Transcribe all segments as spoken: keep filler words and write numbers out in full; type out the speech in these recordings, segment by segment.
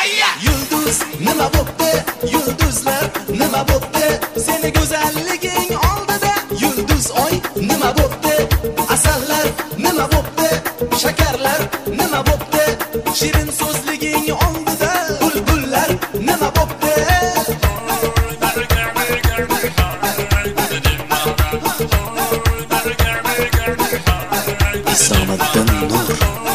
Yulduz nima bo'pti? Yulduzlar nima bo'pti? Seni go'zalliging oldida. Yulduz oy nima bo'pti? Asallar nima bo'pti? Shakarlar nima bo'pti? Shirin so'zliging oldida. Bulbullar nima bo'pti? Isomiddin Nur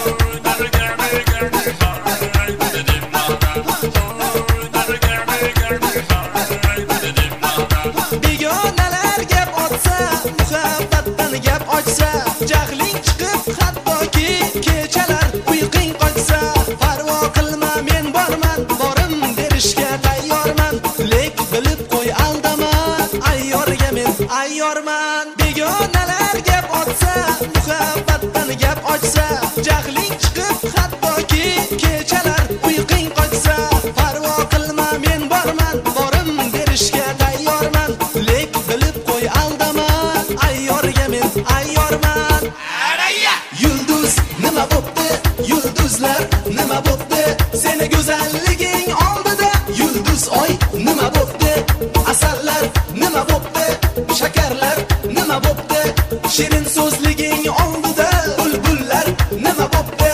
begonalar gap otsa, muhabbatdan gap ochsa, jahling chiqib hattoki kechalar uyqing qochsa, parvo qilma men borman, borim berishga tayyorman, lek bilib qo'y aldama, ayyorga men ayyorman. Begonalar gap otsa, muhabbatdan gap ochsa, jahling chiqib hattoki kechalar uyqing qochsa, parvo qilma men borman, borim berishga tayyorman, lek bilib qo'y aldama, ayyorga men ayyorman. Yulduz nima bo'pti? Yulduzlar nima bo'pti? Seni go'zalliging oldida. Yulduz oy nima bo'pti? Asallar nima bo'pti? Shakarlar nima bo'pti? Shirin so'zliging oldida. Bulbullar nima bo'pti?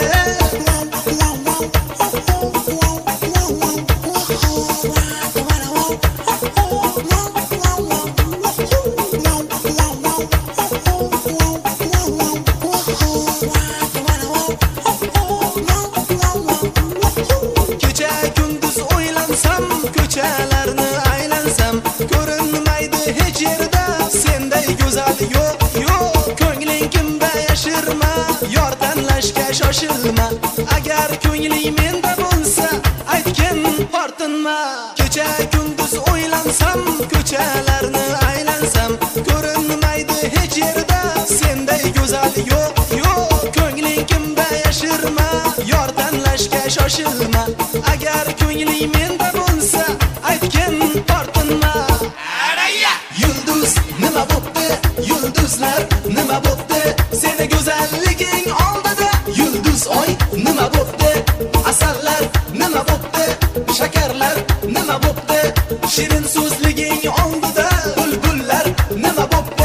Kecha kunduz o'ylansam, ko'chalarni aylansam, ko'rinmaydi hech yerda senday go'zal yo'q, yo'q. Ko'ngling kimda yashirma, yor tanlashga shoshilma. Agar ko'ngling menda bo'lsa, aytgin tortinma. Kecha kunduz o'ylansam, ko'chalarni aylansam, ko'rinmaydi hech yerda senday go'zal yo'q, yo'q. Ko'ngling kimda yashirma, yor tanlashga shoshilma. Agar ko'ngling menda bo'lsa, aytgin tortinma. Yulduz nima bo'pti? Yulduzlar nima bo'pti? Seni go'zalliging oldida. Yulduz oy nima bo'pti? Asallar nima bo'pti? Shakarlar nima bo'pti? Shirin so'zliging oldida. Bulbullar nima bo'pti?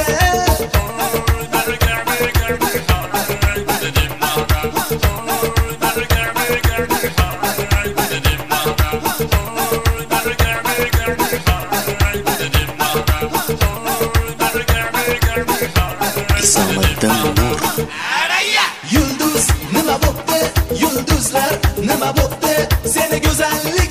Isomiddin Nur Yulduz nima bo'pti? Yulduzlar nima bo'pti? Seni go'zallik